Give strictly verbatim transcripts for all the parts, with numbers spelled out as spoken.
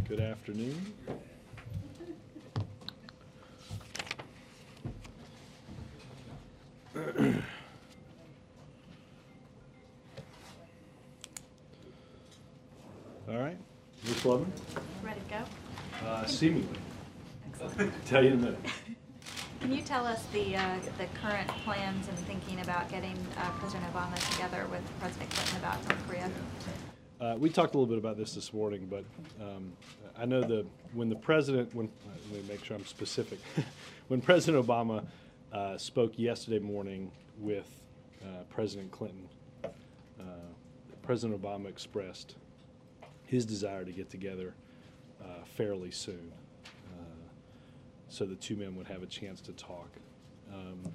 Good afternoon. All right, Miz Lovin? Ready to go? Uh, seemingly. Excellent. Tell you in a minute. Can you tell us the uh, the current plans and thinking about getting uh, President Obama together with President Clinton about North Korea? Uh, we talked a little bit about this this morning, but um, I know the when the president, when uh, let me make sure I'm specific, when President Obama uh, spoke yesterday morning with uh, President Clinton, uh, President Obama expressed his desire to get together uh, fairly soon, uh, so the two men would have a chance to talk. Um,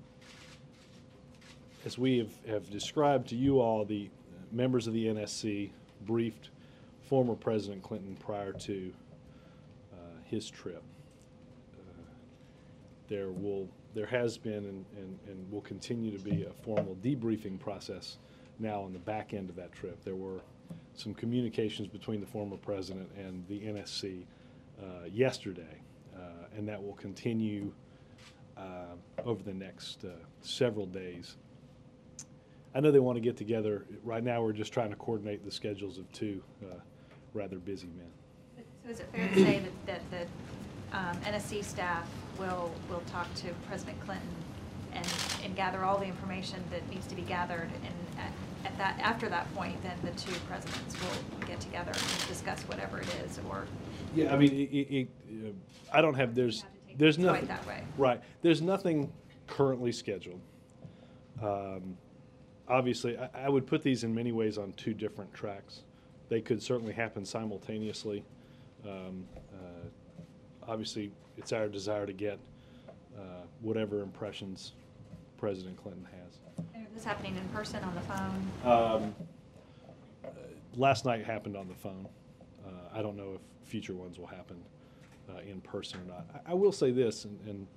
as we have, have described to you all, the members of the N S C briefed former President Clinton prior to uh, his trip. Uh, there will, there has been and, and, and will continue to be a formal debriefing process now on the back end of that trip. There were some communications between the former president and the N S C uh, yesterday, uh, and that will continue uh, over the next uh, several days. I know they want to get together. Right now we're just trying to coordinate the schedules of two uh, rather busy men. So is it fair to say that, that the um, N S C staff will, will talk to President Clinton and, and gather all the information that needs to be gathered, and at, at that, after that point, then the two presidents will get together and discuss whatever it is, or? Yeah, I mean, it, it, it, uh, I don't have, there's, there's nothing. Quite that way. Right. There's nothing currently scheduled. Um, Obviously, I, I would put these in many ways on two different tracks. They could certainly happen simultaneously. Um, uh, obviously, it's our desire to get uh, whatever impressions President Clinton has. And is this happening in person, on the phone? Um, uh, last night happened on the phone. Uh, I don't know if future ones will happen uh, in person or not. I, I will say this, and, and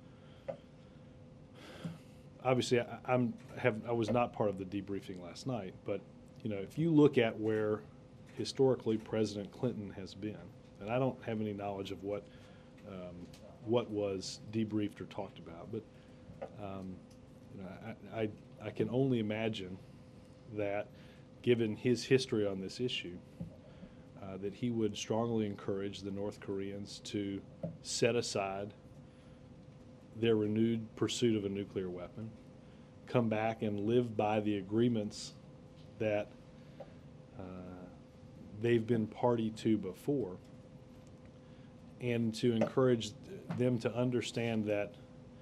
obviously, I, I'm have I was not part of the debriefing last night, but you know, if you look at where historically President Clinton has been, and I don't have any knowledge of what um, what was debriefed or talked about, but um, you know, I, I I can only imagine that, given his history on this issue, uh, that he would strongly encourage the North Koreans to set aside their renewed pursuit of a nuclear weapon, come back and live by the agreements that uh, they've been party to before, and to encourage them to understand that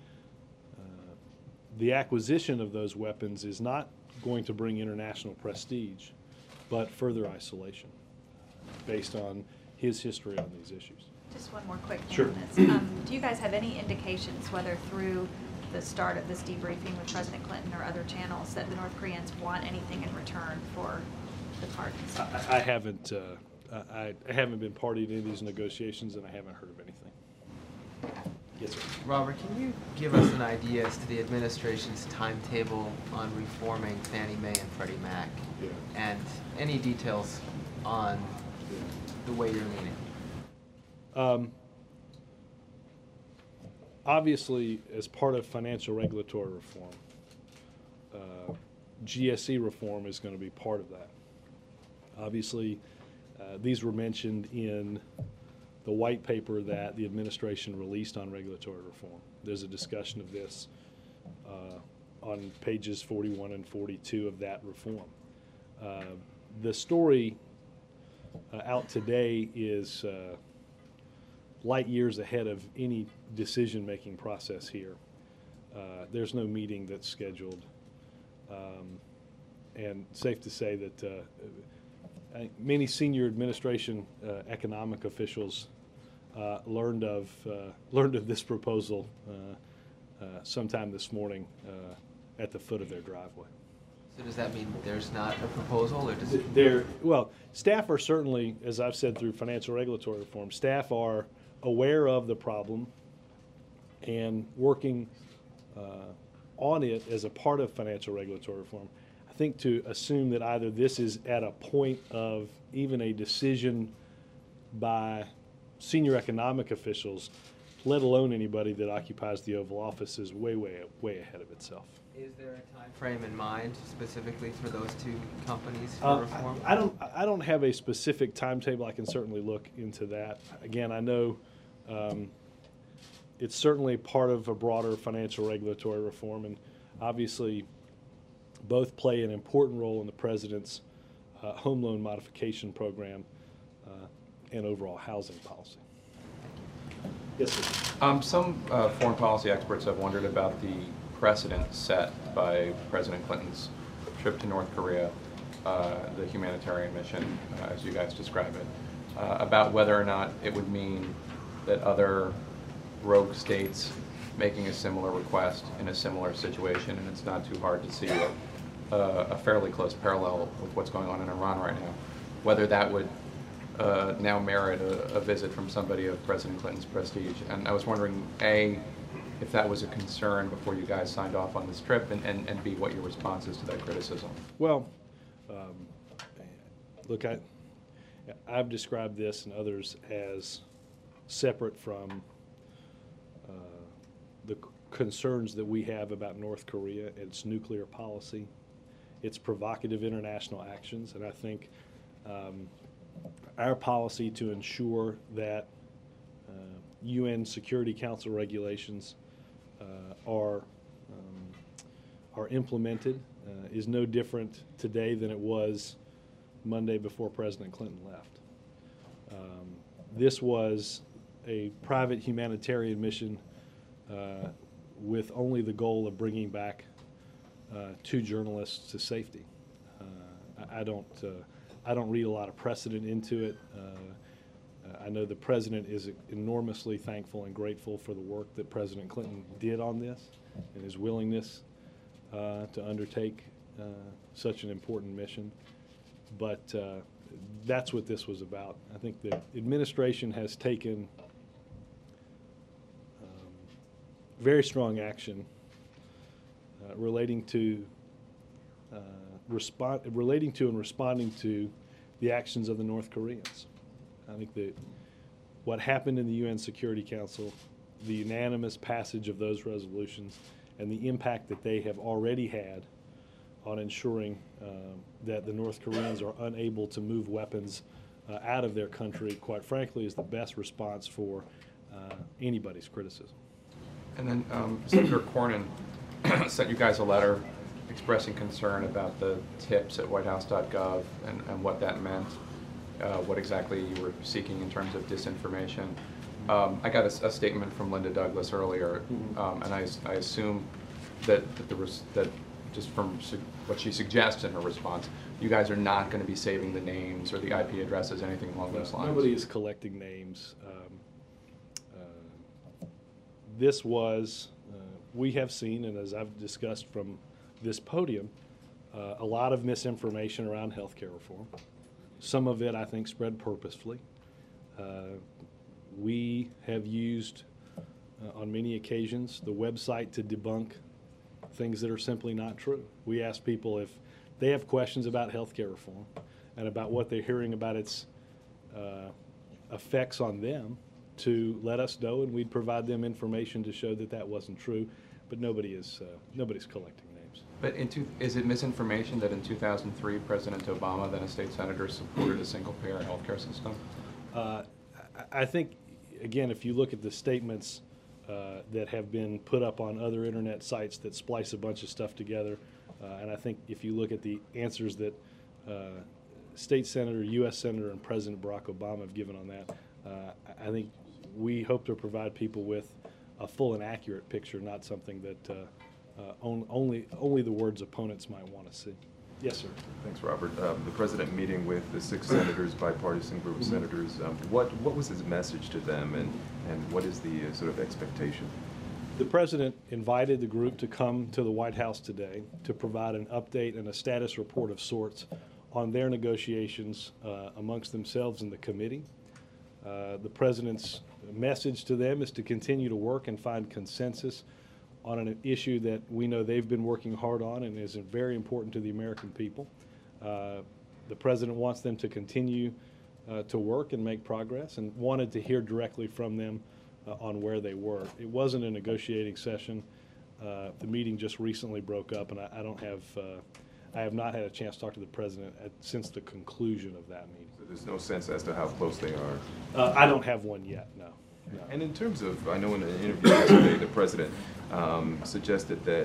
uh, the acquisition of those weapons is not going to bring international prestige, but further isolation, based on his history on these issues. Just one more quick thing Sure. on this. Um, do you guys have any indications, whether through the start of this debriefing with President Clinton or other channels, that the North Koreans want anything in return for the pardons? I, I haven't. Uh, I, I haven't been party to any of these negotiations, and I haven't heard of anything. Yes, sir. Robert, can you give us an idea as to the administration's timetable on reforming Fannie Mae and Freddie Mac, Yeah. and any details on the way you're leaning? Um, obviously, as part of financial regulatory reform, uh, G S E reform is going to be part of that. Obviously, uh, these were mentioned in the white paper that the administration released on regulatory reform. There's a discussion of this uh, on pages forty-one and forty-two of that reform. Uh, the story uh, out today is uh, light years ahead of any decision-making process here. Uh, there's no meeting that's scheduled, um, and safe to say that uh, I think many senior administration uh, economic officials uh, learned of uh, learned of this proposal uh, uh, sometime this morning uh, at the foot of their driveway. So does that mean there's not a proposal, or does it? There, well, staff are certainly, as I've said through financial regulatory reform, staff are aware of the problem and working uh, on it as a part of financial regulatory reform. I think to assume that either this is at a point of even a decision by senior economic officials, let alone anybody that occupies the Oval Office, is way, way, way ahead of itself. Is there a time frame in mind specifically for those two companies for Uh, reform? I, I don't. I don't have a specific timetable. I can certainly look into that. Again, I know um, it's certainly part of a broader financial regulatory reform, and obviously, both play an important role in the president's uh, home loan modification program uh, and overall housing policy. Yes, sir. Um, some uh, foreign policy experts have wondered about the precedent set by President Clinton's trip to North Korea, uh, the humanitarian mission, uh, as you guys describe it, uh, about whether or not it would mean that other rogue states making a similar request in a similar situation, and it's not too hard to see a, a fairly close parallel with what's going on in Iran right now, whether that would uh, now merit a, a visit from somebody of President Clinton's prestige. And I was wondering, A, if that was a concern before you guys signed off on this trip, and, and, and B, what your response is to that criticism. Well, um, look, I, I've described this and others as separate from uh, the c- concerns that we have about North Korea, its nuclear policy, its provocative international actions, and I think um, our policy to ensure that uh, U N Security Council regulations uh, are um, are implemented uh, is no different today than it was Monday before President Clinton left. Um, this was a private humanitarian mission uh, with only the goal of bringing back uh, two journalists to safety. Uh, I, I don't uh, I don't read a lot of precedent into it. Uh, I know the president is enormously thankful and grateful for the work that President Clinton did on this and his willingness uh, to undertake uh, such an important mission. But uh, that's what this was about. I think the administration has taken um, very strong action uh, relating to uh, respond relating to and responding to the actions of the North Koreans. I think that what happened in the U N Security Council, the unanimous passage of those resolutions, and the impact that they have already had on ensuring uh, that the North Koreans are unable to move weapons uh, out of their country, quite frankly, is the best response for uh, anybody's criticism. And then um, Senator Cornyn sent you guys a letter expressing concern about the tips at white house dot gov and, and what that meant. Uh, what exactly you were seeking in terms of disinformation. Um, I got a, a statement from Linda Douglas earlier, Mm-hmm. um, and I, I assume that, that, there was, that just from su what she suggests in her response, you guys are not going to be saving the names or the I P addresses, anything along those lines. Nobody is collecting names. Um, uh, this was, uh, we have seen, and as I've discussed from this podium, uh, a lot of misinformation around health care reform. Some of it, I think, spread purposefully. Uh, we have used, uh, on many occasions, the website to debunk things that are simply not true. We ask people if they have questions about health care reform and about what they're hearing about its uh, effects on them to let us know, and we'd provide them information to show that that wasn't true. But nobody is, uh, nobody's collecting names. But in two, is it misinformation that in two thousand three, President Obama, then a state senator, supported a single-payer healthcare system? Uh, I I think, again, if you look at the statements uh, that have been put up on other internet sites that splice a bunch of stuff together, uh, and I think if you look at the answers that uh, State Senator, U S Senator, and President Barack Obama have given on that, uh, I think we hope to provide people with a full and accurate picture, not something that uh, uh, on, only only the words opponents might want to see. Yes, sir. Thanks, Robert. Um, the president meeting with the six senators, bipartisan group of Mhm. senators, um, what what was his message to them, and, and what is the uh, sort of expectation? The president invited the group to come to the White House today to provide an update and a status report of sorts on their negotiations uh, amongst themselves and the committee. Uh, the president's message to them is to continue to work and find consensus on an issue that we know they've been working hard on and is very important to the American people. Uh, the president wants them to continue uh, to work and make progress, and wanted to hear directly from them uh, on where they were. It wasn't a negotiating session. Uh, the meeting just recently broke up, and I, I don't have, uh, I have not had a chance to talk to the president at, since the conclusion of that meeting. So there's no sense as to how close they are. Uh, I don't have one yet, no. no. And in terms of, I know in an interview yesterday, the president um, suggested that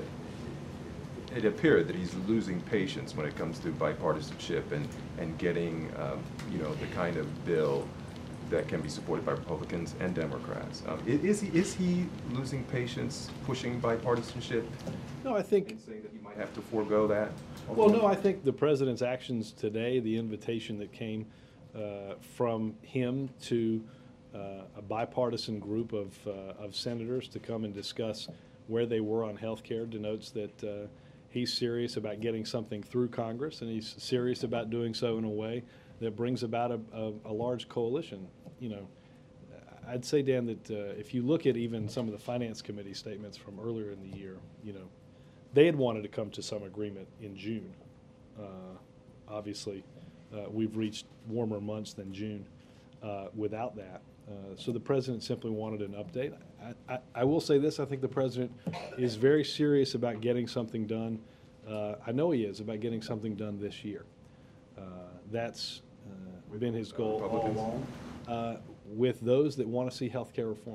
it appeared that he's losing patience when it comes to bipartisanship and, and getting, um, you know, the kind of bill that can be supported by Republicans and Democrats. Um, i- is he is he losing patience, pushing bipartisanship, No, I think. and saying that he might have to forego that? Well, no, I think the president's actions today, the invitation that came uh, from him to uh, a bipartisan group of, uh, of senators to come and discuss where they were on health care, denotes that uh, he's serious about getting something through Congress, and he's serious about doing so in a way that brings about a, a, a large coalition. You know, I'd say, Dan, that uh, if you look at even some of the Finance Committee statements from earlier in the year, you know, they had wanted to come to some agreement in June. Uh, obviously, uh, we've reached warmer months than June uh, without that. Uh, so the president simply wanted an update. I, I, I will say this, I think the president is very serious about getting something done. Uh, I know he is, about getting something done this year. Uh, that's uh, been his goal all Republicans? along, uh, with those that want to see health care reform.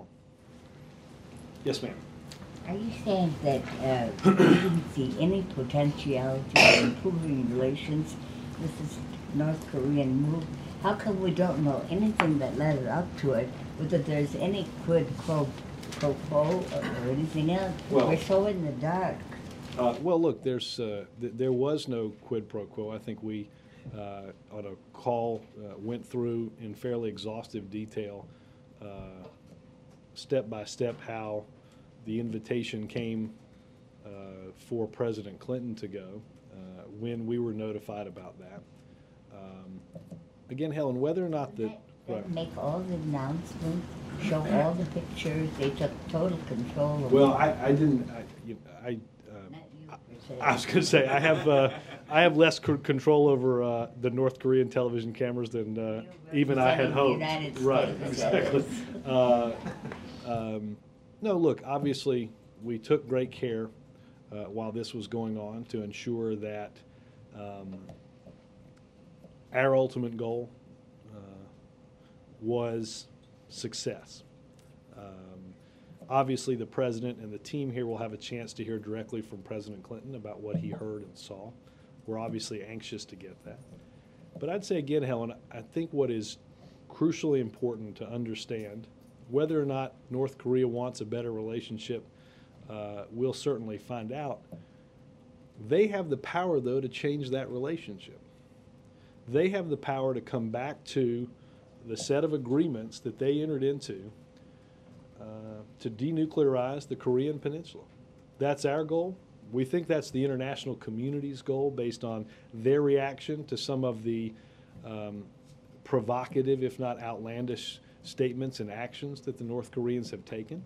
Yes, ma'am. Are you saying that uh, you didn't see any potentiality of improving relations with this North Korean move? How come we don't know anything that led up to it, whether there's any quid pro, pro quo or, or anything else? Well- We're so in the dark. Uh, well, look, there's, uh, th- there was no quid pro quo. I think we, uh, on a call, uh, went through in fairly exhaustive detail, uh, step by step, how the invitation came uh, for President Clinton to go, uh, when we were notified about that. Um, again, Helen, whether or not the They right. make all the announcements, show all the pictures, they took total control of Well, it. I, I didn't. I, you, I um, Not you, per se. I was going to say I have uh, I have less c- control over uh, the North Korean television cameras than uh, even I had representing the hoped. United Right, States, exactly. that Uh, um, no, look. Obviously, we took great care uh, while this was going on to ensure that um, our ultimate goal uh, was success. Um, Obviously, the president and the team here will have a chance to hear directly from President Clinton about what he heard and saw. We're obviously anxious to get that. But I'd say again, Helen, I think what is crucially important to understand, whether or not North Korea wants a better relationship, uh, we'll certainly find out. They have the power, though, to change that relationship. They have the power to come back to the set of agreements that they entered into uh, to denuclearize the Korean Peninsula. That's our goal. We think that's the international community's goal based on their reaction to some of the um, provocative, if not outlandish, statements and actions that the North Koreans have taken.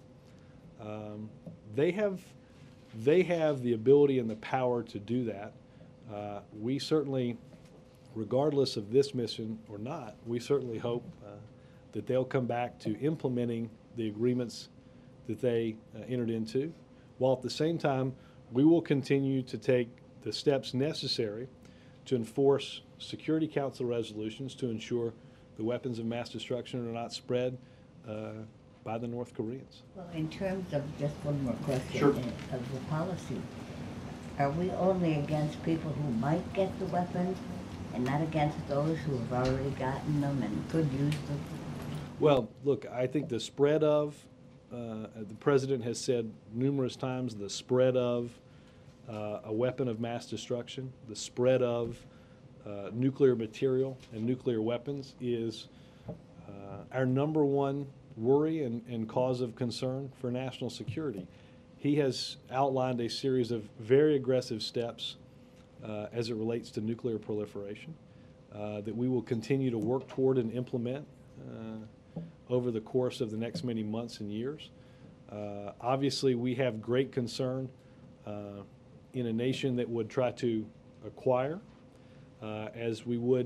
Um, they have, they have the ability and the power to do that. Uh, we certainly, regardless of this mission or not, we certainly hope uh, that they'll come back to implementing the agreements that they uh, entered into, while at the same time, we will continue to take the steps necessary to enforce Security Council resolutions to ensure the weapons of mass destruction are not spread uh, by the North Koreans. Well, in terms of, just one more question, Sure. uh, of the policy, are we only against people who might get the weapons and not against those who have already gotten them and could use them? Well, look, I think the spread of, uh, the president has said numerous times, the spread of uh, a weapon of mass destruction, the spread of uh, nuclear material and nuclear weapons is uh, our number one worry and, and cause of concern for national security. He has outlined a series of very aggressive steps uh, as it relates to nuclear proliferation uh, that we will continue to work toward and implement uh, over the course of the next many months and years. Uh, obviously, we have great concern uh, in a nation that would try to acquire, uh, as we would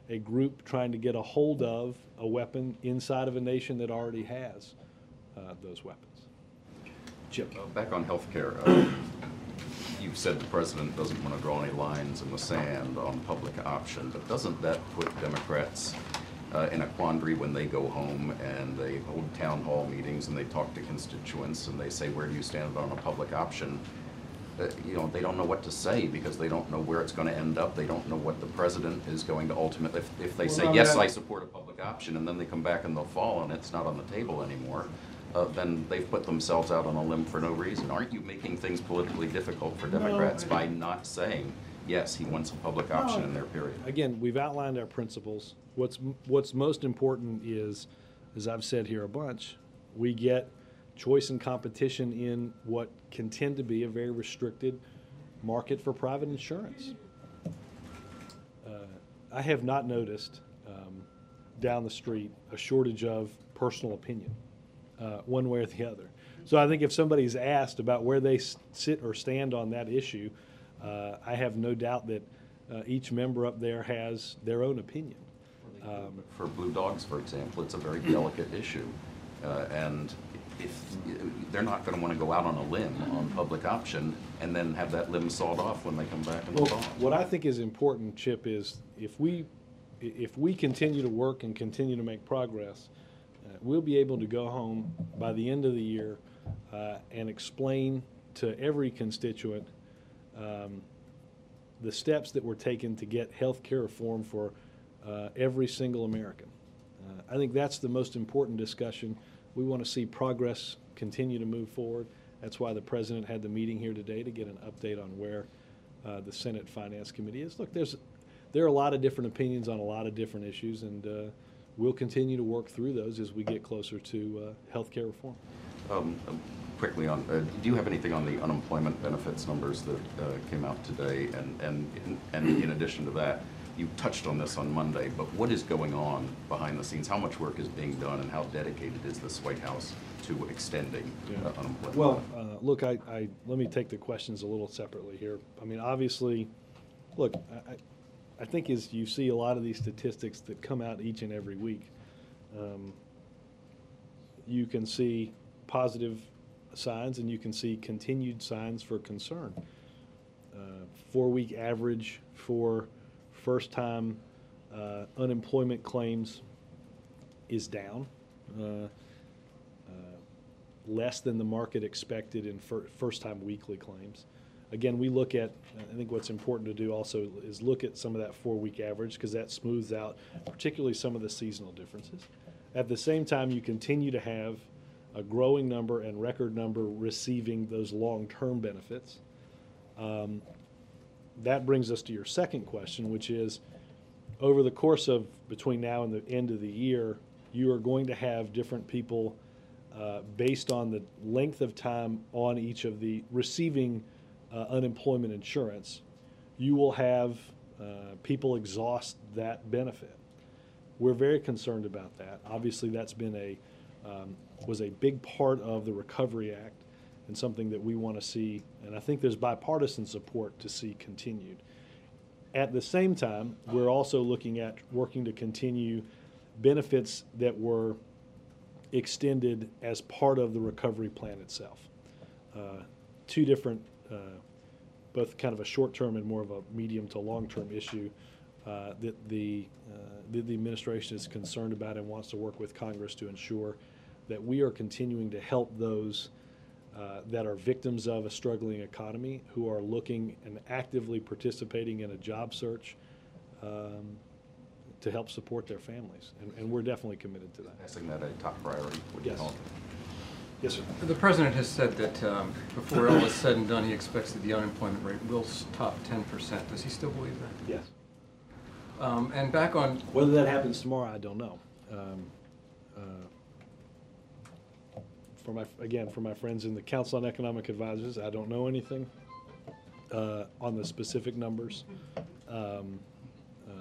a group trying to get a hold of a weapon inside of a nation that already has uh, those weapons. Chip. Uh, Back on healthcare, uh, you've said the president doesn't want to draw any lines in the sand on public option, but doesn't that put Democrats uh, in a quandary when they go home and they hold town hall meetings and they talk to constituents and they say, where do you stand on a public option? Uh, you know, they don't know what to say because they don't know where it's going to end up. They don't know what the president is going to ultimately, if, if they Well, say, I mean, yes, I- I support a public option, and then they come back in the fall and it's not on the table anymore, uh, then they've put themselves out on a limb for no reason. Aren't you making things politically difficult for Democrats by not saying, yes, he wants a public option in their period? Again, we've outlined our principles. What's, what's most important is, as I've said here a bunch, we get choice and competition in what can tend to be a very restricted market for private insurance. Uh, I have not noticed um, down the street a shortage of personal opinion, uh, one way or the other. So I think if somebody's asked about where they s- sit or stand on that issue, uh, I have no doubt that uh, each member up there has their own opinion. Um, For Blue Dogs, for example, it's a very delicate issue. Uh, and if, they're not going to want to go out on a limb on public option and then have that limb sawed off when they come back in the Well, fall. what I think is important, Chip, is if we, if we continue to work and continue to make progress, uh, we'll be able to go home by the end of the year uh, and explain to every constituent um, the steps that were taken to get health care reform for uh, every single American. Uh, I think that's the most important discussion. We want to see progress continue to move forward. That's why the president had the meeting here today to get an update on where uh, the Senate Finance Committee is. Look, there's there are a lot of different opinions on a lot of different issues, and uh, we'll continue to work through those as we get closer to uh, health care reform. Um, um, quickly on, uh, do you have anything on the unemployment benefits numbers that uh, came out today? And, and, in, and in addition to that, you touched on this on Monday, but what is going on behind the scenes? How much work is being done, and how dedicated is this White House to extending uh, unemployment? Well, uh, look, I, I, let me take the questions a little separately here. I mean, obviously, look, I, I- I think as you see a lot of these statistics that come out each and every week, um, you can see positive signs and you can see continued signs for concern. Uh, Four-week average for first-time uh, unemployment claims is down. Uh, uh, less than the market expected in fir- first-time weekly claims. Again, we look at, I think what's important to do also is look at some of that four-week average because that smooths out particularly some of the seasonal differences. At the same time, you continue to have a growing number and record number receiving those long-term benefits. Um, that brings us to your second question, which is over the course of between now and the end of the year, you are going to have different people uh, based on the length of time on each of the receiving uh, unemployment insurance. You will have uh, people exhaust that benefit. We're very concerned about that. Obviously, that's been a um, was a big part of the Recovery Act and something that we want to see, and I think there's bipartisan support to see continued. At the same time, we're also looking at working to continue benefits that were extended as part of the recovery plan itself. Uh, two different, uh, both kind of a short-term and more of a medium to long-term issue uh, that the, uh, that the administration is concerned about and wants to work with Congress to ensure that we are continuing to help those uh, that are victims of a struggling economy, who are looking and actively participating in a job search um, to help support their families. And, and we're definitely committed to that. Passing that a top priority, would you Yes. call it? Yes, sir. The president has said that um, before all is said and done, he expects that the unemployment rate will top ten percent. Does he still believe that? Yes. Um, and back on, Whether that happens tomorrow, I don't know. Um, uh, For my, again, for my friends in the Council on Economic Advisors, I don't know anything uh, on the specific numbers. Um, uh,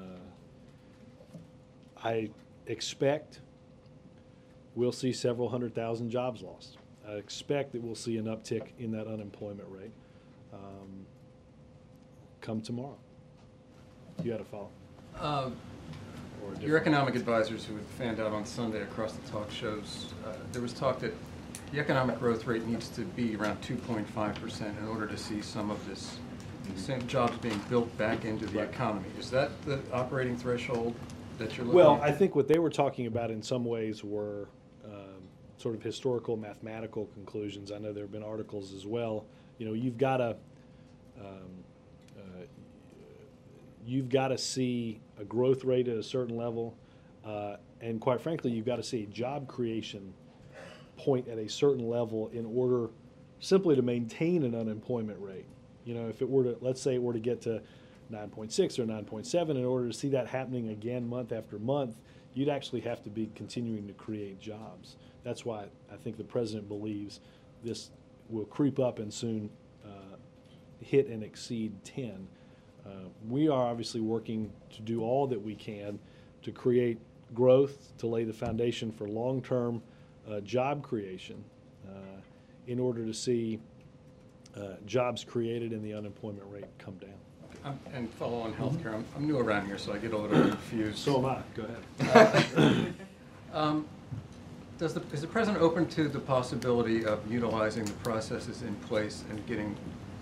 I expect we'll see several hundred thousand jobs lost. I expect that we'll see an uptick in that unemployment rate um, come tomorrow. You got to follow. uh, or a different. Your economic advisors who had fanned out on Sunday across the talk shows, uh, there was talk that the economic growth rate needs to be around two point five percent in order to see some of this, same jobs being built back into the Right. economy. Is that the operating threshold that you're looking Well, at? I think what they were talking about in some ways were um, sort of historical mathematical conclusions. I know there have been articles as well. You know, you've got to um, uh, you've got to see a growth rate at a certain level, uh, and quite frankly, you've got to see a job creation point at a certain level in order simply to maintain an unemployment rate. You know, if it were to, let's say it were to get to nine point six or nine point seven, in order to see that happening again month after month, you'd actually have to be continuing to create jobs. That's why I think the president believes this will creep up and soon uh, hit and exceed ten. Uh, we are obviously working to do all that we can to create growth, to lay the foundation for long-term uh, job creation uh, in order to see uh, jobs created and the unemployment rate come down. I'm- And follow on healthcare, I'm, I'm new around here, so I get a little confused. So am I. Go ahead. Um, Does the, is the president open to the possibility of utilizing the processes in place and getting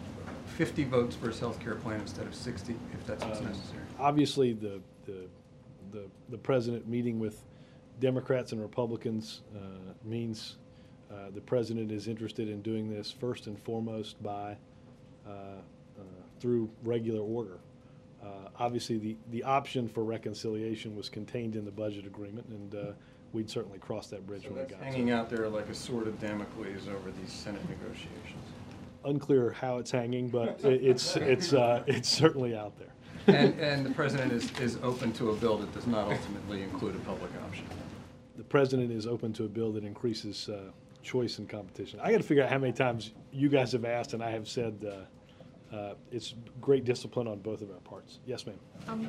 fifty votes for his healthcare plan instead of sixty, if that's what's Um, necessary? Obviously, the, the, the, the president meeting with Democrats and Republicans uh, means uh, the president is interested in doing this first and foremost by, uh, uh, through regular order. Uh, Obviously, the, the option for reconciliation was contained in the budget agreement, and uh, we'd certainly cross that bridge So when we that's got to hanging it. out there like a sword of Damocles over these Senate negotiations. Unclear how it's hanging, but it- it's, it's, uh, it's certainly out there. And, and the president is, is open to a bill that does not ultimately include a public option. The president is open to a bill that increases uh, choice and competition. I got to figure out how many times you guys have asked, and I have said uh, uh, it's great discipline on both of our parts. Yes, ma'am.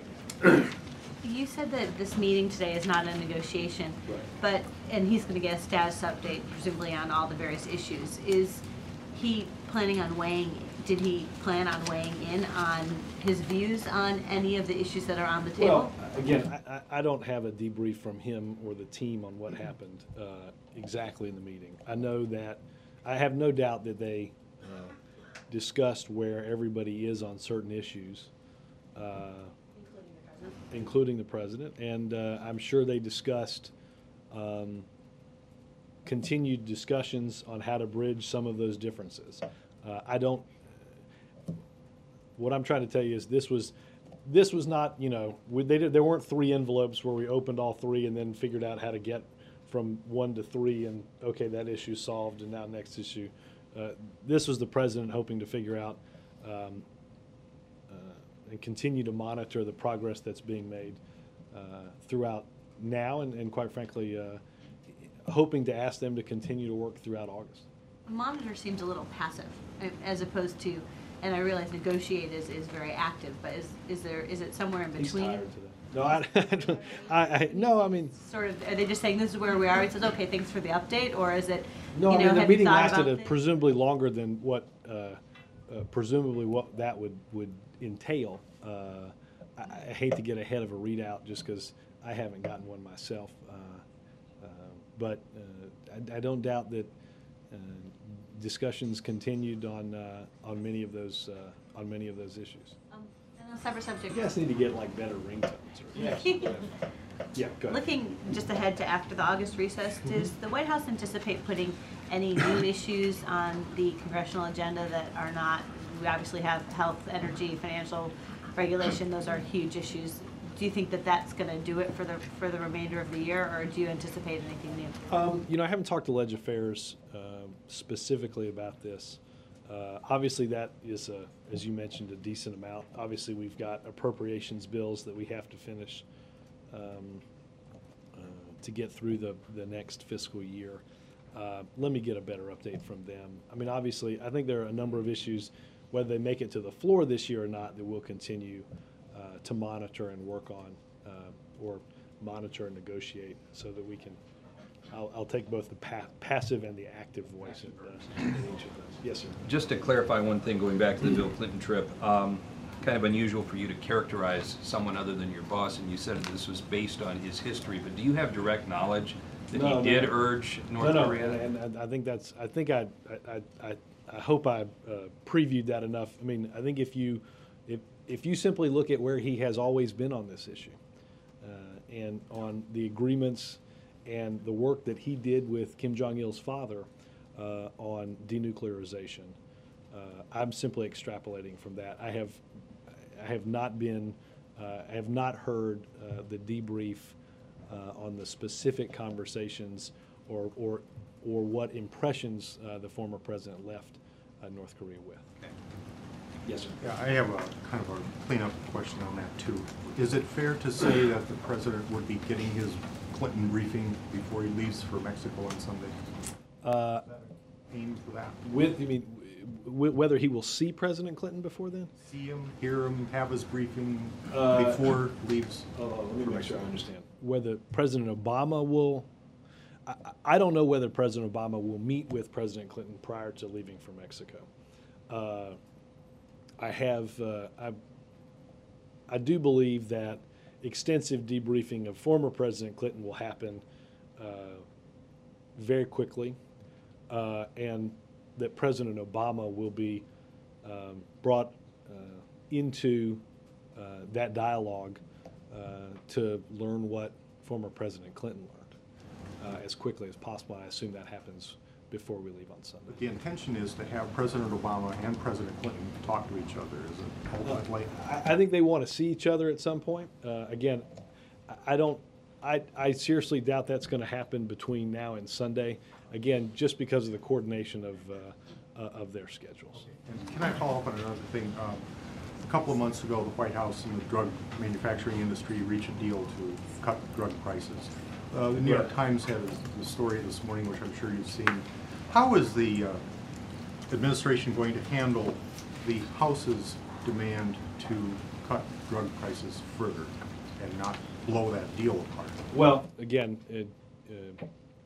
Um, You said that this meeting today is not a negotiation, Right. but, and he's going to get a status update presumably on all the various issues. Is he planning on weighing, did he plan on weighing in on his views on any of the issues that are on the table? Well, again, I, I I don't have a debrief from him or the team on what happened uh, exactly in the meeting. I know that, I have no doubt that they uh, discussed where everybody is on certain issues, uh, including the president, and uh, I'm sure they discussed um, continued discussions on how to bridge some of those differences. Uh, I don't, what I'm trying to tell you is this was, this was not, you know, we, they did, there weren't three envelopes where we opened all three and then figured out how to get from one to three and, okay, that issue solved and now next issue. Uh, this was the president hoping to figure out um, uh, and continue to monitor the progress that's being made uh, throughout now and, and quite frankly, uh, hoping to ask them to continue to work throughout August. Monitor seems a little passive uh, as opposed to, and I realize negotiate is, is very active, but is, is there, is it somewhere in He's between? tired today. No, I, I, I, no, I mean, Sort of, are they just saying this is where we are? It says, okay, thanks for the update, or is it, you no, I know, mean, the have you meeting thought lasted about a things? presumably longer than what, uh, uh, presumably what that would, would entail. Uh, I, I hate to get ahead of a readout just because I haven't gotten one myself. Uh, uh, But uh, I, I don't doubt that uh, discussions continued on, uh, on many of those, uh, on many of those issues. Um, and on a separate subject. You guys need to get like better ringtones or. Yeah, go ahead. Looking just ahead to after the August recess, does the White House anticipate putting any new issues on the congressional agenda that are not, we obviously have health, energy, financial regulation, those are huge issues. Do you think that that's going to do it for the, for the remainder of the year, or do you anticipate anything new? Um, you know, I haven't talked to Ledge Affairs uh, specifically about this. Uh, obviously, that is, a, as you mentioned, a decent amount. Obviously, we've got appropriations bills that we have to finish um, uh, to get through the, the next fiscal year. Uh, let me get a better update from them. I mean, obviously, I think there are a number of issues, whether they make it to the floor this year or not, that we'll continue uh, to monitor and work on, uh, or monitor and negotiate so that we can, I'll, I'll take both the pa passive and the active voice in, uh, in each of those. Yes, sir. Just to clarify one thing, going back to the Bill Clinton trip, um, kind of unusual for you to characterize someone other than your boss, and you said that this was based on his history, but do you have direct knowledge that No, he did no. urge North no, Korea? No, and, and I think that's, I think I, I, I, I hope I uh, previewed that enough. I mean, I think if you, if, if you simply look at where he has always been on this issue, uh, and on the agreements and the work that he did with Kim Jong-il's father uh, on denuclearization, uh, I'm simply extrapolating from that. I have, I have not been, uh, I have not heard uh, the debrief uh, on the specific conversations or, or, or what impressions uh, the former president left uh, North Korea with. Okay. Yes, sir. Yeah, I have a kind of a cleanup question on that too. Is it fair to say that the president would be getting his Clinton briefing before he leaves for Mexico on Sunday? Uh, Aim for that? with, you mean, w- whether he will see President Clinton before then? See him, hear him, have his briefing Uh, before he leaves? Hold on, let me for make sure I Mexico? understand. Whether President Obama will, I, I don't know whether President Obama will meet with President Clinton prior to leaving for Mexico. Uh, I have, uh, I, I do believe that extensive debriefing of former President Clinton will happen uh, very quickly, uh, and that President Obama will be um, brought uh, into uh, that dialogue uh, to learn what former President Clinton learned uh, as quickly as possible. I assume that happens before we leave on Sunday. But the intention is to have President Obama and President Clinton talk to each other, is it ultimately? I, I think they want to see each other at some point. Uh, again, I, I don't. I, I seriously doubt that's going to happen between now and Sunday. Again, just because of the coordination of uh, uh, of their schedules. And can I follow up on another thing? Um, a couple of months ago, the White House and the drug manufacturing industry reached a deal to cut drug prices. Uh, the New York Right. Times had a, a story this morning, which I'm sure you've seen. How is the uh, administration going to handle the House's demand to cut drug prices further and not blow that deal apart? Well, again, it, uh,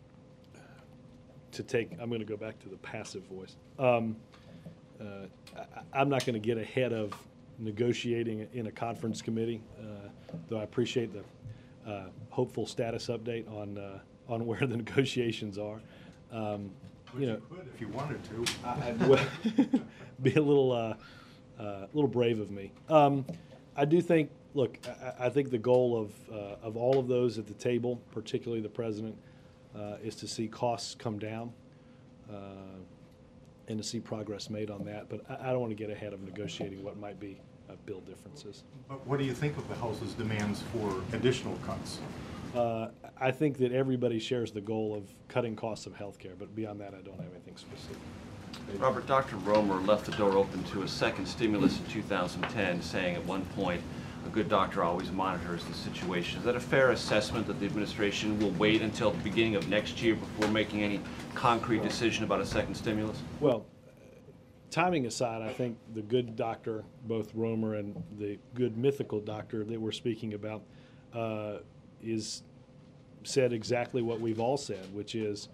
to take, I'm going to go back to the passive voice. Um, uh, I, I'm not going to get ahead of negotiating in a conference committee, uh, though I appreciate the uh, hopeful status update on uh, on where the negotiations are. Um, Which you know, you could if you wanted to. I, I'd well, be a little, uh, uh, little brave of me. Um, I do think. Look, I, I think the goal of uh, of all of those at the table, particularly the president, uh, is to see costs come down uh, and to see progress made on that. But I, I don't want to get ahead of negotiating what might be uh, bill differences. But what do you think of the House's demands for additional cuts? Uh, I think that everybody shares the goal of cutting costs of health care, but beyond that, I don't have anything specific. Robert, Doctor Romer left the door open to a second stimulus in two thousand ten, saying at one point, a good doctor always monitors the situation. Is that a fair assessment that the administration will wait until the beginning of next year before making any concrete decision about a second stimulus? Well, timing aside, I think the good doctor, both Romer and the good mythical doctor that we're speaking about, uh, is said exactly what we've all said, which is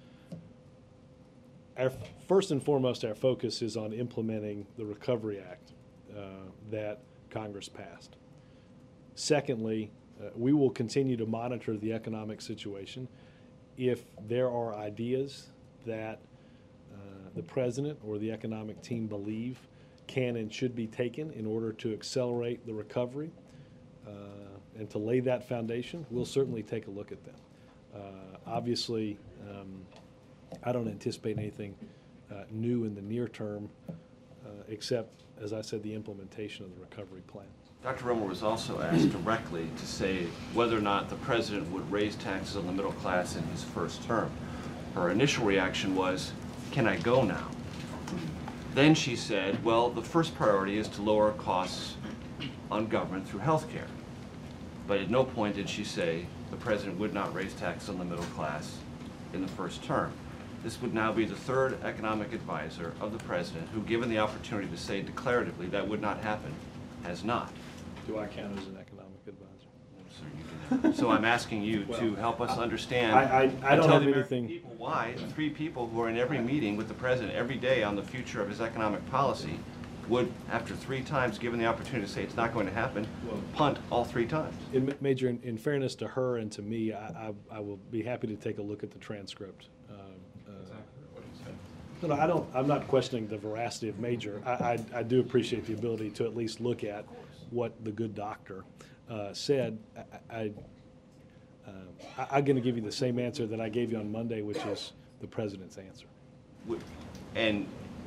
our first and foremost, our focus is on implementing the Recovery Act uh, that Congress passed. Secondly, uh, we will continue to monitor the economic situation. If there are ideas that uh, the president or the economic team believe can and should be taken in order to accelerate the recovery uh, and to lay that foundation, we'll certainly take a look at them. Uh, obviously, um, I don't anticipate anything uh, new in the near term, uh, except, as I said, the implementation of the recovery plan. Doctor Romer was also asked directly to say whether or not the president would raise taxes on the middle class in his first term. Her initial reaction was, "Can I go now?" Then she said, well, the first priority is to lower costs on government through health care. But at no point did she say the president would not raise taxes on the middle class in the first term. This would now be the third economic advisor of the president who, given the opportunity to say declaratively that would not happen, has not. Do I count as an economic advisor? So you can- So I'm asking you to help us understand. I- I- I and don't tell have the American anything- people why the three people who are in every meeting with the president every day on the future of his economic policy would, after three times, given the opportunity to say it's not going to happen, punt all three times. In, Ma- Major, in, in fairness to her and to me, I, I, I will be happy to take a look at the transcript. Uh, uh, No, no, I don't, I'm not questioning the veracity of Major. I, I, I do appreciate the ability to at least look at what the good doctor uh, said. I, I, uh, I, I'm going to give you the same answer that I gave you on Monday, which is the president's answer. Would- And,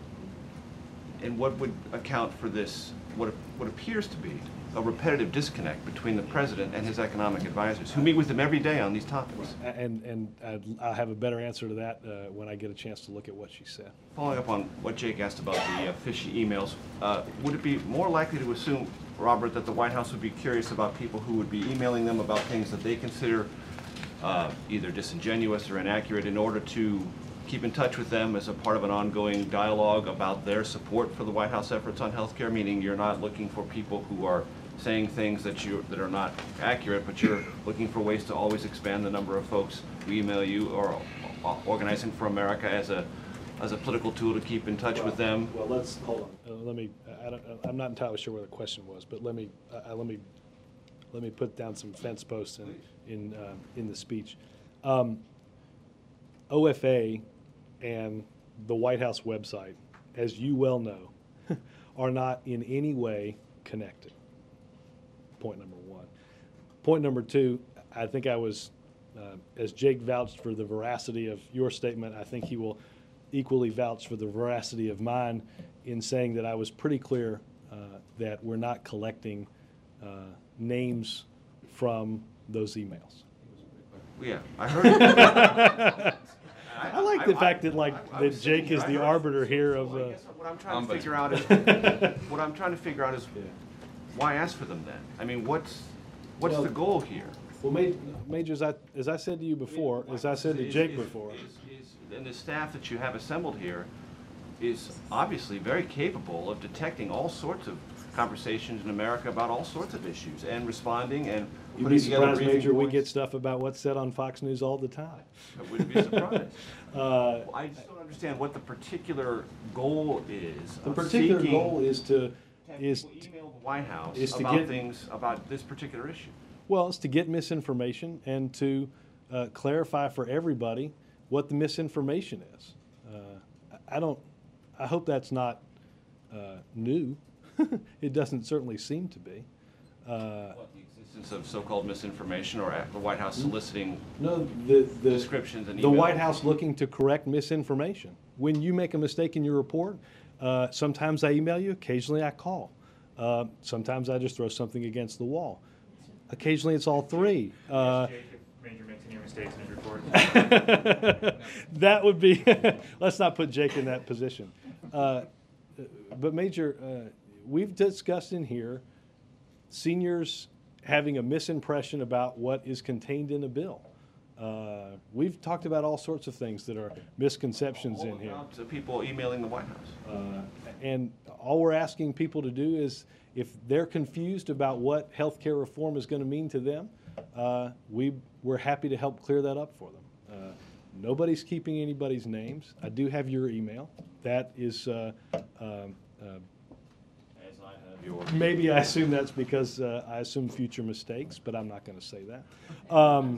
and what would account for this, what, what appears to be a repetitive disconnect between the president and his economic advisors, who meet with him every day on these topics? A- And, and I'd, I'll have a better answer to that uh, when I get a chance to look at what she said. Following up on what Jake asked about the uh, fishy emails, uh, would it be more likely to assume, Robert, that the White House would be curious about people who would be emailing them about things that they consider uh, either disingenuous or inaccurate in order to keep in touch with them as a part of an ongoing dialogue about their support for the White House efforts on health care, meaning you're not looking for people who are saying things that you that are not accurate, but you're looking for ways to always expand the number of folks who email you, or uh, Organizing for America as a as a political tool to keep in touch with them? Well, let's, hold on. Uh, let me, I don't, I'm not entirely sure where the question was, but let me, uh, let me, let me put down some fence posts in, in, uh, in the speech. Um, O F A and the White House website, as you well know, are not in any way connected. Point number one. Point number two, I think I was, uh, as Jake vouched for the veracity of your statement, I think he will equally vouch for the veracity of mine in saying that I was pretty clear uh, that we're not collecting uh, names from those emails. Yeah, I heard it. I like the fact that like I- I that was Jake thinking, is I the heard- arbiter here of. Well, I Uh, guess what I'm trying to Ombudsman. figure out is, what I'm trying to figure out is, Yeah. why ask for them then? I mean, what's, what's Well- the goal here? Well, Ma- Major, as I, as I said to you before, as I said to Is- Jake is- before, is- is- And the staff that you have assembled here is obviously very capable of detecting all sorts of conversations in America about all sorts of issues and responding and you'd putting be together surprised, briefing Major, we points. get stuff about what's said on Fox News all the time. I wouldn't be surprised. Uh, I just don't understand what the particular goal is The of particular seeking goal is to, have is, people email the White House is to about get- things, about this particular issue. well, it's to get misinformation and to uh, clarify for everybody what the misinformation is. Uh, I I don't, I hope that's not uh, new. It doesn't certainly seem to be. Uh, What, the existence of so-called misinformation or at the White House soliciting No, the, the. descriptions and The White emails? House looking to correct misinformation. When you make a mistake in your report, uh, sometimes I email you, occasionally I call. Uh, sometimes I just throw something against the wall. Occasionally it's all three. Uh, Major makes any mistakes in his report. That would be, let's not put Jake in that position. Uh, But Major, uh, we've discussed in here seniors having a misimpression about what is contained in a bill. Uh, We've talked about all sorts of things that are misconceptions in here. All about people emailing the White House. Uh, And all we're asking people to do is, if they're confused about what healthcare reform is going to mean to them, uh, we, we're happy to help clear that up for them. Uh, Nobody's keeping anybody's names. I do have your email. That is, uh, um, uh, As I have yours. maybe I assume that's because uh, I assume future mistakes, but I'm not going to say that. Um,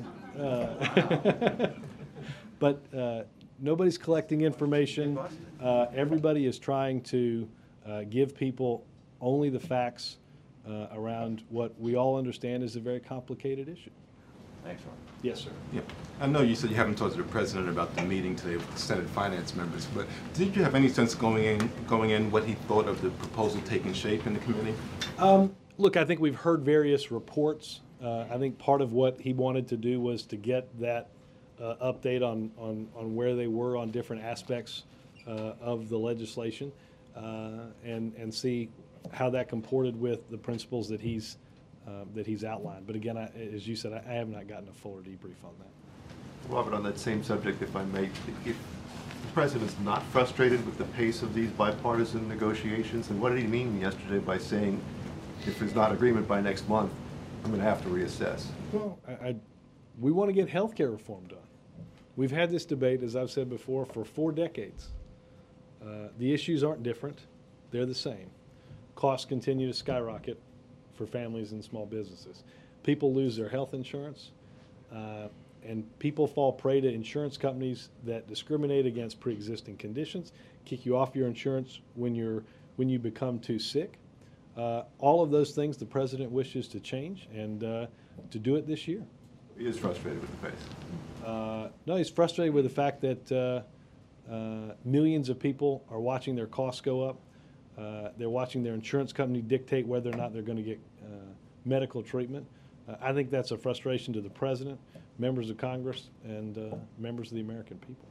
uh, But uh, nobody's collecting information. Uh, Everybody is trying to uh, give people only the facts uh, around what we all understand is a very complicated issue. Thanks, Ron. Yes, sir. Yeah. I know you said you haven't talked to the president about the meeting today with the Senate finance members, but did you have any sense going in, going in what he thought of the proposal taking shape in the committee? Um, Look, I think we've heard various reports. Uh, I think part of what he wanted to do was to get that uh, update on, on, on where they were on different aspects uh, of the legislation uh, and, and see how that comported with the principles that he's, uh, that he's outlined. But again, I, as you said, I, I have not gotten a fuller debrief on that. Robert, on that same subject, if I may, if the president's not frustrated with the pace of these bipartisan negotiations, then what did he mean yesterday by saying, if there's not agreement by next month, I'm going to have to reassess? Well, I, I, we want to get health care reform done. We've had this debate, as I've said before, for four decades. Uh, the issues aren't different. They're the same. costs continue to skyrocket for families and small businesses. People lose their health insurance, uh, and people fall prey to insurance companies that discriminate against pre-existing conditions, kick you off your insurance when you're when you become too sick. Uh, all of those things the president wishes to change, and uh, to do it this year. He is frustrated with the pace. Uh, no, he's frustrated with the fact that uh, uh, millions of people are watching their costs go up. Uh, they're watching their insurance company dictate whether or not they're going to get uh, medical treatment. Uh, I think that's a frustration to the president, members of Congress, and uh, members of the American people.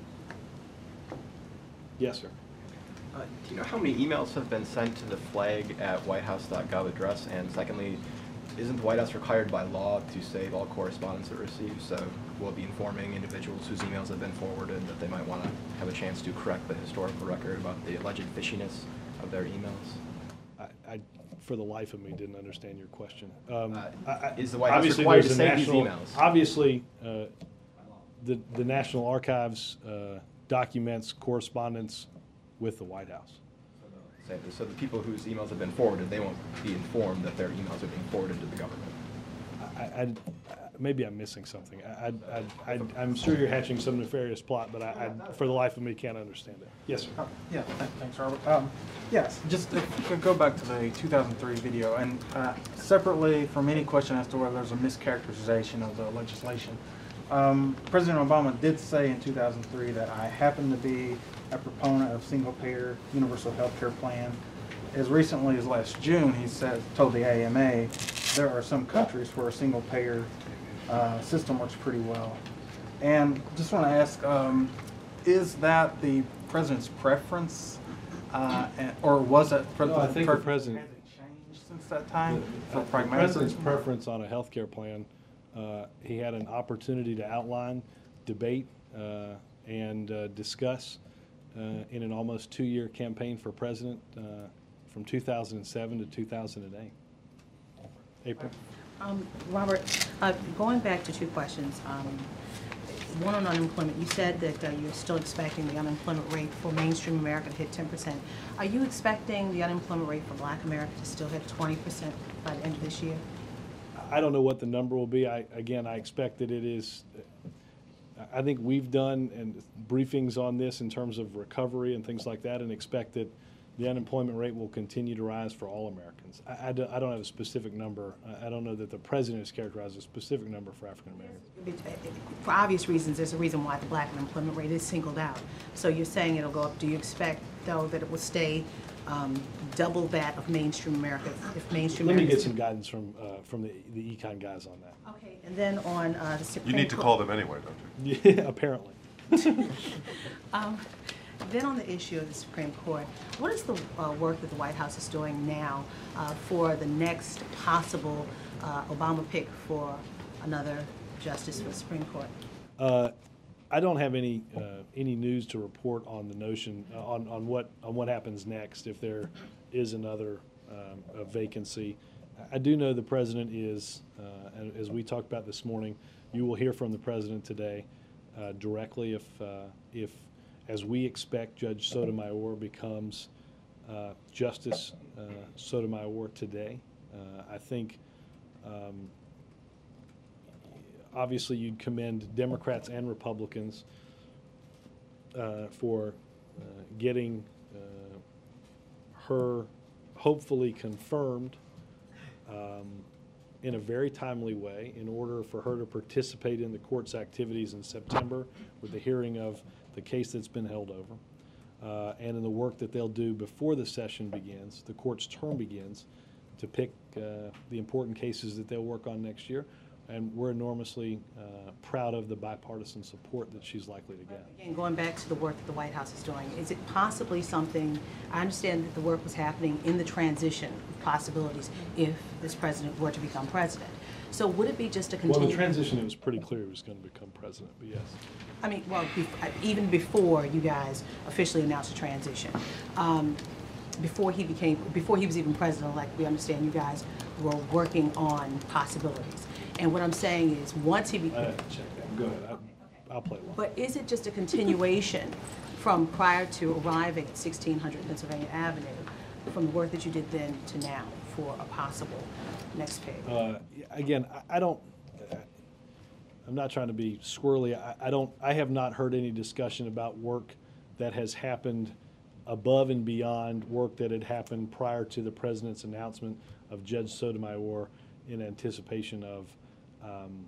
Yes, sir. Uh, do you know how many emails have been sent to the flag at whitehouse dot gov address? And secondly, isn't the White House required by law to save all correspondence it receives? So we'll be informing individuals whose emails have been forwarded that they might want to have a chance to correct the historical record about the alleged fishiness of their emails. I, I for the life of me, didn't understand your question. Um, Uh, I, I, is the White House obviously required there's to a save these national- emails? Obviously, uh, the, the National Archives uh, documents correspondence with the White House. So the, so the people whose emails have been forwarded, they won't be informed that their emails are being forwarded to the government. I, I, maybe I'm missing something. I, I, I, I, I'm sure you're hatching some nefarious plot, but I, I, for the life of me, can't understand it. Yes, sir. Uh, Yeah, th- thanks, Robert. Um, Yes, just if we could go back to the two thousand three video, and uh, separately from any question as to whether there's a mischaracterization of the legislation, um, President Obama did say in two thousand three that I happen to be a proponent of single-payer universal health care plan. As recently as last June, he said, told the A M A, there are some countries where a single-payer uh, system works pretty well. And just want to ask, um, is that the president's preference, uh, and, or was it? No, I think the president. Has it changed since that time? The, For the pragmatic president's reasons? preference on a health care plan, uh, he had an opportunity to outline, debate, uh, and uh, discuss uh, in an almost two-year campaign for president uh, from two thousand seven to two thousand eight. April? Um, Robert, uh, going back to two questions. Um, one on unemployment. You said that uh, you're still expecting the unemployment rate for mainstream America to hit ten percent. Are you expecting the unemployment rate for Black America to still hit twenty percent by the end of this year? I don't know what the number will be. I, again, I expect that it is, I think we've done and briefings on this in terms of recovery and things like that, and expect that the unemployment rate will continue to rise for all Americans. I, I, don't, I don't have a specific number. I, I don't know that the president has characterized a specific number for African Americans. For obvious reasons, there's a reason why the Black unemployment rate is singled out. So you're saying it'll go up. Do you expect, though, that it will stay um, double that of mainstream America if mainstream Let me America? get some guidance from uh, from the, the econ guys on that. Okay, and then on uh, the Supreme You need to Court- call them anyway, don't you? Yeah, apparently. Um, Then on the issue of the Supreme Court, what is the uh, work that the White House is doing now uh, for the next possible uh, Obama pick for another justice for the Supreme Court? Uh, I don't have any uh, any news to report on the notion uh, on on what on what happens next if there is another um, a vacancy. I do know the president is, uh, and as we talked about this morning, you will hear from the president today uh, directly if uh, if. As we expect, Judge Sotomayor becomes uh, Justice uh, Sotomayor today. Uh, I think, um, obviously, you'd commend Democrats and Republicans uh, for uh, getting uh, her hopefully confirmed um, in a very timely way in order for her to participate in the court's activities in September with the hearing of the case that's been held over, uh, and in the work that they'll do before the session begins, the court's term begins, to pick uh, the important cases that they'll work on next year. And we're enormously uh, proud of the bipartisan support that she's likely to get. Again, going back to the work that the White House is doing, is it possibly something, I understand that the work was happening in the transition of possibilities if this president were to become president. So would it be just a Well, continuation? the transition, it was pretty clear he was going to become president, but yes. I mean, well, bef- even before you guys officially announced the transition, um, before he became, before he was even president-elect, we understand you guys were working on possibilities. And what I'm saying is, once he I became, have to check that. Go ahead. I- I'll play along. but is it just a continuation from prior to arriving at sixteen hundred Pennsylvania Avenue, from the work that you did then to now for a possible next pay? Uh, Again, I- I don't, I'm not trying to be squirrely. I, I don't, I have not heard any discussion about work that has happened above and beyond work that had happened prior to the president's announcement of Judge Sotomayor in anticipation of um,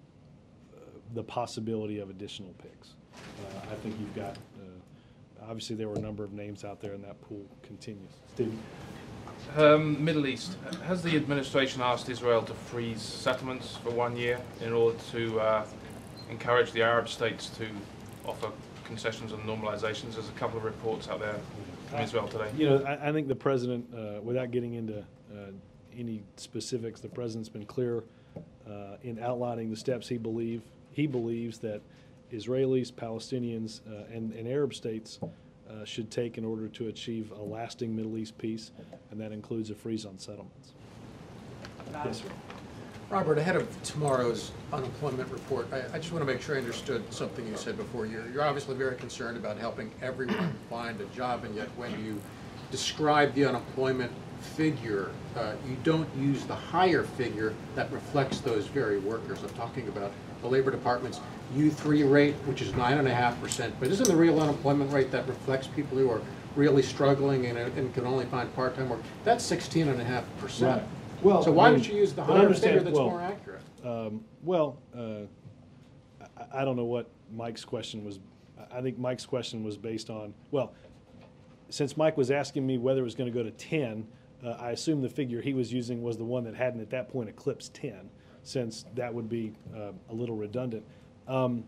the possibility of additional picks. Uh, I think you've got, uh, obviously there were a number of names out there and that pool continues. Steve? Um, Middle East. Has the administration asked Israel to freeze settlements for one year in order to uh, encourage the Arab states to offer concessions and normalizations? There's a couple of reports out there from Israel today. You know, I, I think the president, uh, without getting into uh, any specifics, the president's been clear uh, in outlining the steps he believe he believes that Israelis, Palestinians, uh, and, and Arab states uh, should take in order to achieve a lasting Middle East peace, and that includes a freeze on settlements. Yes, sir. Robert, ahead of tomorrow's unemployment report, I, I just want to make sure I understood something you said before. You're, you're obviously very concerned about helping everyone find a job, and yet when you describe the unemployment figure, uh, you don't use the higher figure that reflects those very workers. I'm talking about the Labor Department's U three rate, which is nine point five percent, but isn't the real unemployment rate that reflects people who are really struggling and, and can only find part-time work? That's sixteen point five percent. Right. Well, so why I mean, don't you use the but higher understand- figure that's well, more accurate? Um, well, uh, I, I don't know what Mike's question was. I think Mike's question was based on, well, since Mike was asking me whether it was going to go to ten, uh, I assume the figure he was using was the one that hadn't at that point eclipsed ten, since that would be uh, a little redundant. Um,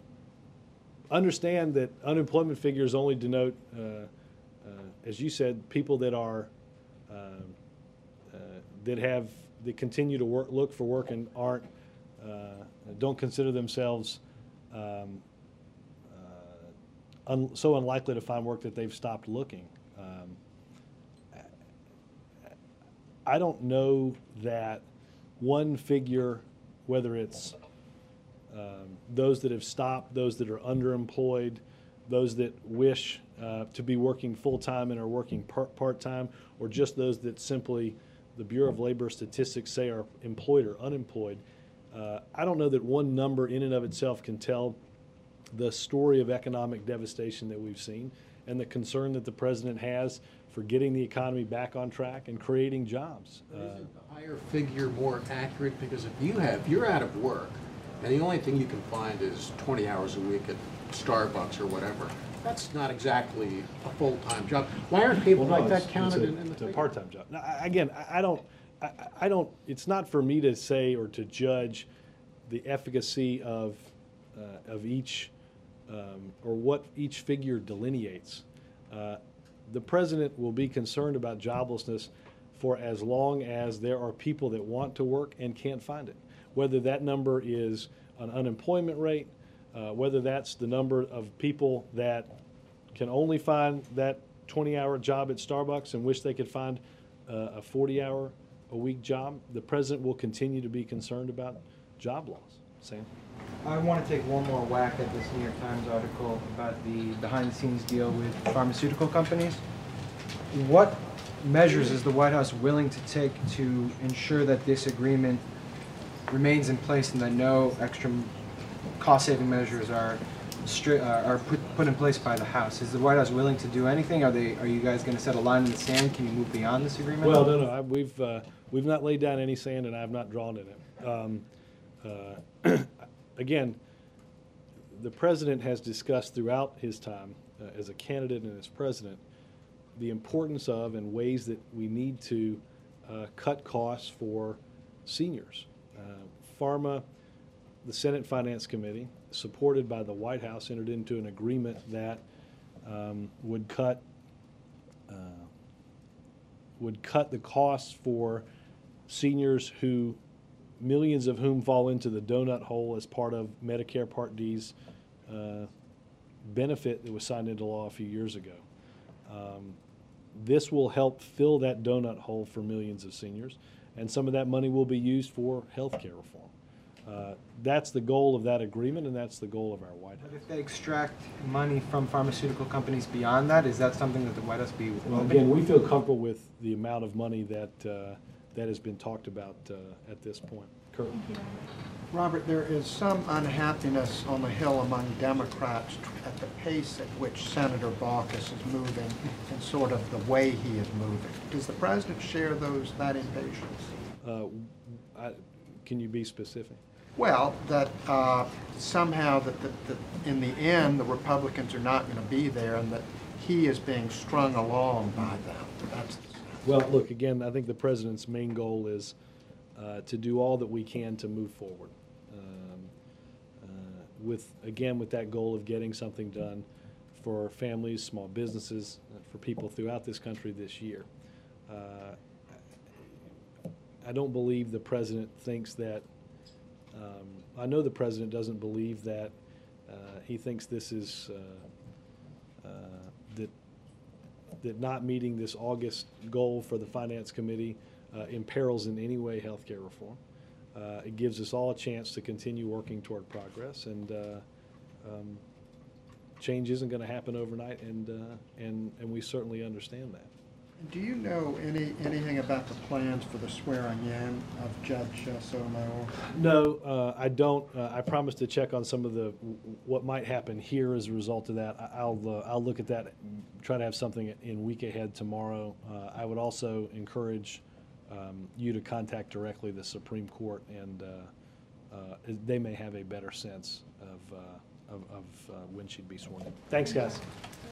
understand that unemployment figures only denote, uh, uh, as you said, people that are uh, uh, that have that continue to work, look for work, and aren't uh, don't consider themselves um, uh, un so unlikely to find work that they've stopped looking. Um, I don't know that one figure, whether it's um, those that have stopped, those that are underemployed, those that wish uh, to be working full-time and are working part-time, or just those that simply the Bureau of Labor Statistics say are employed or unemployed. Uh, I don't know that one number in and of itself can tell the story of economic devastation that we've seen and the concern that the president has for getting the economy back on track and creating jobs. But Uh, isn't the higher figure more accurate? Because if you have, if you're out of work, and the only thing you can find is twenty hours a week at Starbucks or whatever, that's not exactly a full-time job. Why aren't people Well, no, like that it's- counted it's a, in, in the it's a figure? part-time job. Now, I- again, I, I don't, I, I don't. It's not for me to say or to judge the efficacy of uh, of each um, or what each figure delineates. Uh, the president will be concerned about joblessness for as long as there are people that want to work and can't find it. Whether that number is an unemployment rate, uh, whether that's the number of people that can only find that twenty-hour job at Starbucks and wish they could find uh, a forty-hour-a-week job, the president will continue to be concerned about job loss. Sam? I want to take one more whack at this New York Times article about the behind-the-scenes deal with pharmaceutical companies. What measures is the White House willing to take to ensure that this agreement remains in place and that no extra cost-saving measures are stri uh, are put put in place by the House? Is the White House willing to do anything? Are they? Are you guys going to set a line in the sand? Can you move beyond this agreement? Well, no, no. I, we've uh, we've not laid down any sand, and I have not drawn in it. Um, uh, again, the president has discussed throughout his time uh, as a candidate and as president the importance of and ways that we need to uh, cut costs for seniors. Uh, Pharma, the Senate Finance Committee, supported by the White House, entered into an agreement that um, would cut uh, would cut the costs for seniors who, millions of whom fall into the donut hole as part of Medicare Part D's uh, benefit that was signed into law a few years ago. Um, this will help fill that donut hole for millions of seniors, and some of that money will be used for health care reform. uh, that's the goal of that agreement, and that's the goal of our White House. But if they extract money from pharmaceutical companies beyond that, is that something that the White House be Well, open? again, we feel comfortable with the amount of money that, uh, that has been talked about uh, at this point. Kurt? Robert, there is some unhappiness on the Hill among Democrats at the pace at which Senator Baucus is moving and sort of the way he is moving. Does the president share those, that impatience? Uh, I, can you be specific? Well, that uh, somehow that, that, that in the end, the Republicans are not going to be there and that he is being strung along by them. That's Well, look, again, I think the president's main goal is uh, to do all that we can to move forward. Um, uh, with, again, with that goal of getting something done for families, small businesses, uh, for people throughout this country this year. Uh, I don't believe the president thinks that, um, I know the president doesn't believe that uh, he thinks this is, uh, uh, that that not meeting this August goal for the Finance Committee uh, imperils in any way healthcare reform. Uh, it gives us all a chance to continue working toward progress, and uh, um, change isn't going to happen overnight, and, uh, and, and we certainly understand that. Do you know any anything about the plans for the swearing in of Judge uh, Sotomayor? No, uh, I don't. Uh, I promised to check on some of the what might happen here as a result of that. I- I'll uh, I'll look at that. Try to have something in week ahead tomorrow. Uh, I would also encourage um, you to contact directly the Supreme Court, and uh, uh, they may have a better sense of uh, of, of uh, when she'd be sworn in. Thanks, guys.